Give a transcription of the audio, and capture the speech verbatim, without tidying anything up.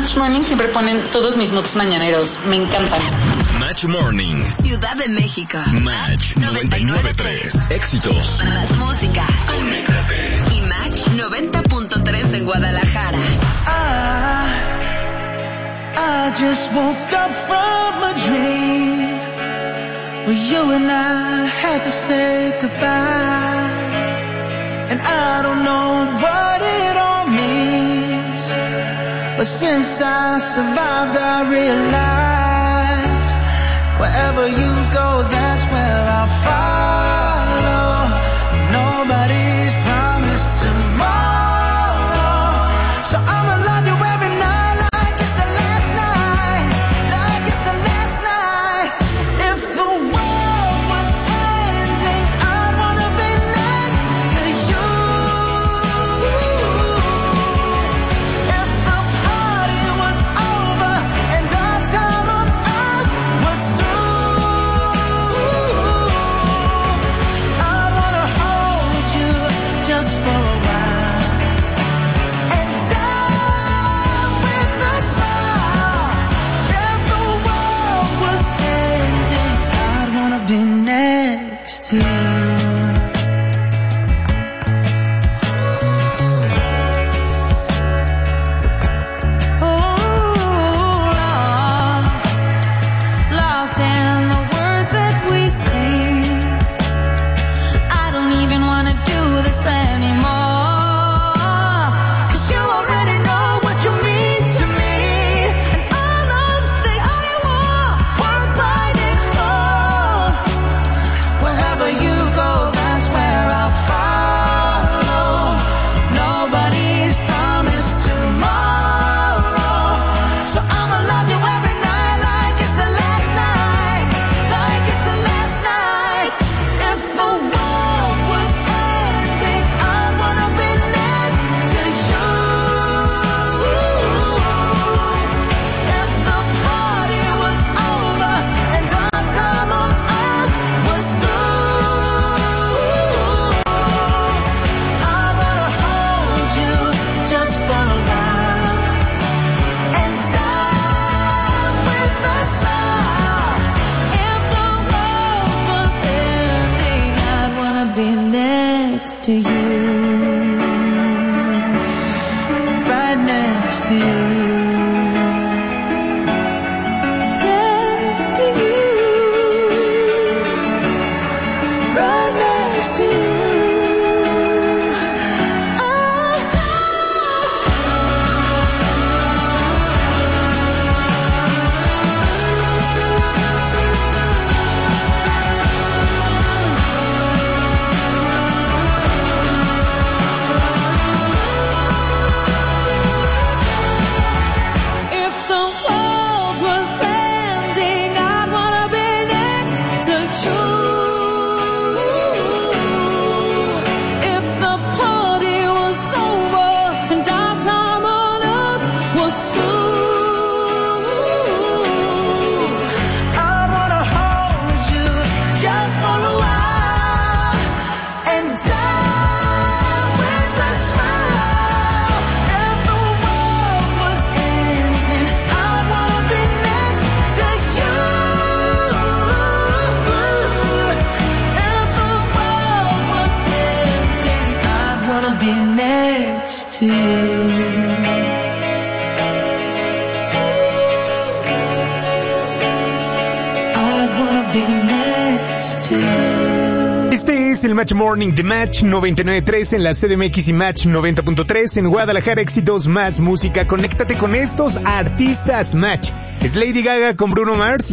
Match Morning siempre ponen todos mis moods mañaneros. Me encantan. Match Morning. Ciudad de México. Match noventa y nueve punto tres. Éxitos. Más música. Conéctate. Y Match noventa punto tres en Guadalajara. I, I just woke up from a dream where you and I had to say goodbye. And I don't know what it all means, but since I survived I realized wherever you go, that's where I'll follow. Nobody's promised tomorrow, so I'ma love you every night like it's the last night, like it's the last night. If the world was ending, I'd wanna be next to you. If the party was over and our time on earth was through, I'd wanna hold you just for a while and die with a smile. If the world was ending, I'd wanna be next to you. Lost in the words that we sing. I don't even wanna do this anymore, 'cause you already know what you mean to me. And all of the I want were blinding souls. Wherever you go, that's where I'll follow. Nobody's promised tomorrow, so I'ma love you every night like it's the last night, like it's the last night. If the world was ending, I'd wanna be next to you. If the party was over and our time on earth was through, I wanna hold you just for a while and die with a smile. If the world was ending, I'd wanna be next to you, right next to you, next to you, right next to you. If the world was ending, I'd wanna be next to you. If the party was over and our time on earth was through, I'd wanna hold you just for a while and die with a smile. If the world was ending, I'd wanna be next to you. If the world was ending, I'd wanna be next to you. I'd wanna be next to you. Este es el Match Morning de Match noventa y nueve punto tres en la C D M X y Match noventa punto tres en Guadalajara. Éxitos, más música. Conéctate con estos artistas. Match es Lady Gaga con Bruno Mars